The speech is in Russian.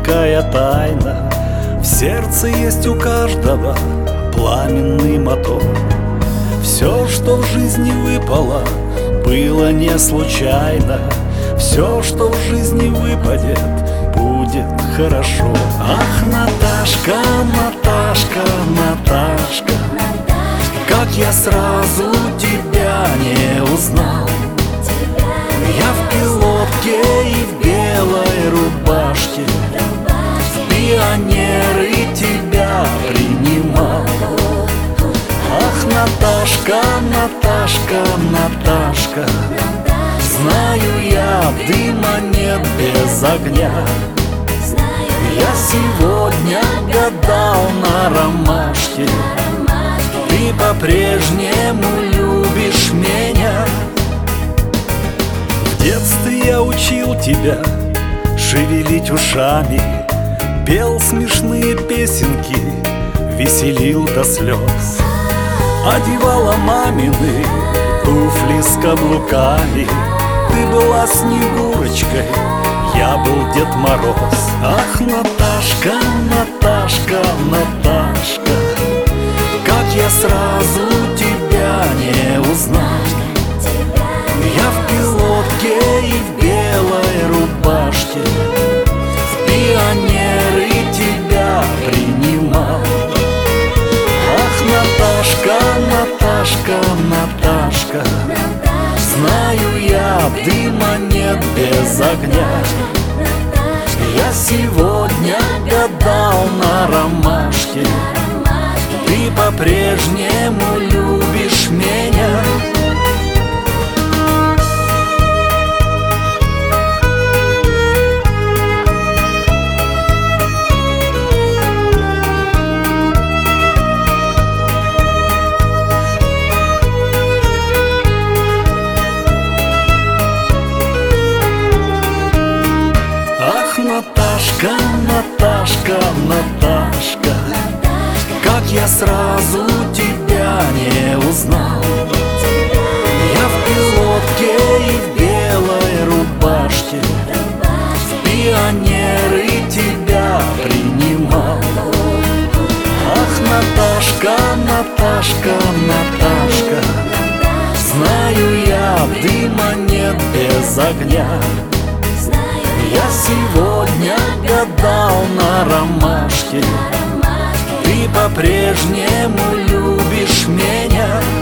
такая тайна. В сердце есть у каждого пламенный мотор. Все, что в жизни выпало, было не случайно. Все, что в жизни выпадет, будет хорошо. Ах, Наташка, Наташка, Наташка, как я сразу тебя не узнал. Я в пилотке и в белой рубашке, в пионеры тебя принимал. Ах, Наташка, Наташка, Наташка, знаю я, дыма нет без огня. Я сегодня гадал на ромашке, ты по-прежнему любишь меня. В детстве я учил тебя шевелить ушами, пел смешные песенки, веселил до слез. Одевала мамины туфли с каблуками, ты была Снегурочкой, я был Дед Мороз. Ах, Наташка, Наташка, Наташка, как я сразу тебя не узнал. Я в пилотке и в белой рубашке, в пионеры тебя принимал. Ах, Наташка, Наташка, Наташка, знаю я, дыма нет без огня. Я сегодня гадал на ромашке, ты по-прежнему любишь меня. Наташка, Наташка, Наташка, как я сразу тебя не узнал. Я в пилотке и в белой рубашке, в пионеры тебя принимал. Ах, Наташка, Наташка, Наташка, знаю я, дыма нет без огня. Я сегодня гадал на ромашке, ты по-прежнему любишь меня.